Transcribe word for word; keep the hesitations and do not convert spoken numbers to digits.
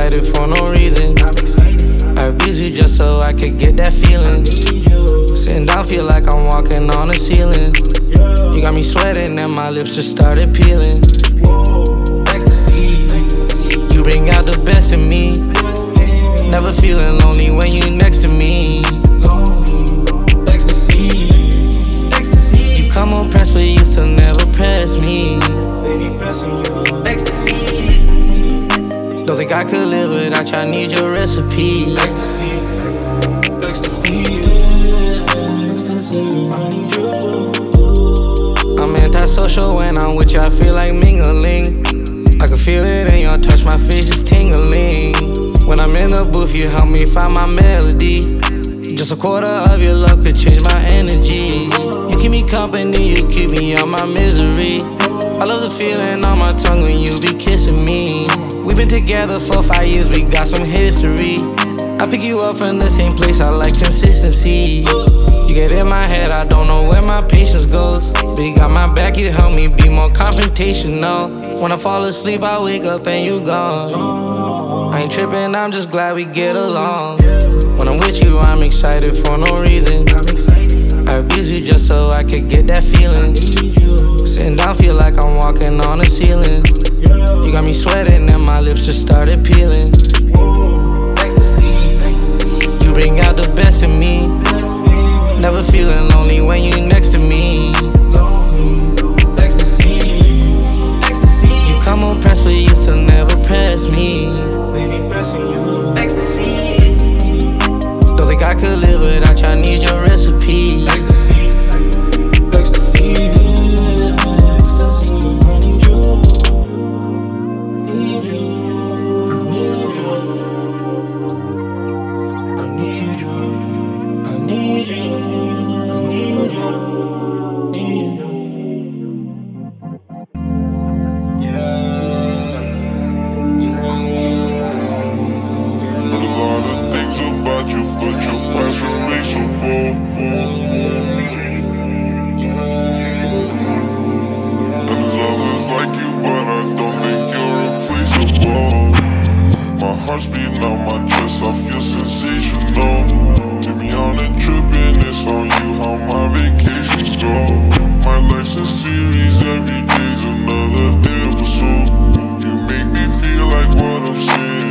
excited for no reason. I abuse you just so I could get that feeling. Sitting down, feel like I'm walking on the ceiling. You got me sweating and my lips just started peeling. You bring out the best in me. Never feeling lonely when you next to me. You come on press, but you still never press me. Don't think I could live without you, I need your recipe. Ecstasy, ecstasy, ecstasy, I need you. I'm antisocial when I'm with you, I feel like mingling. I can feel it in your touch, my face is tingling. When I'm in the booth, you help me find my melody. Just a quarter of your love could change my energy. You keep me company, you keep me out my misery. I love the feeling on my tongue when you be kissing me. We've been together for five years, we got some history. I pick you up from the same place, I like consistency. You get in my head, I don't know where my patience goes. But you got my back, you help me be more confrontational. When I fall asleep, I wake up and you gone. I ain't tripping, I'm just glad we get along. When I'm with you, I'm excited for no reason. I abuse you just so I could get that feeling. Sitting down, feel like I'm walking on the ceiling. You got me sweating and my lips just started peeling. You bring out the best in me. Never feeling lonely when you next to me. You come on press, but you still never press me. Don't think I could live without you, I need your recipe. Ecstasy, ecstasy, ecstasy, I need you. Need you, I need you. I need you, I need you, I need you, need you. Yeah, yeah. Heard a lot of things about you, but your past erasable. And there's others like you, but I don't think you're replaceable. My heart's beating out my chest, I feel sensational. Take me on a trip and it's on you how my vacations go. My life's a series, every day's another episode. You make me feel like what I'm saying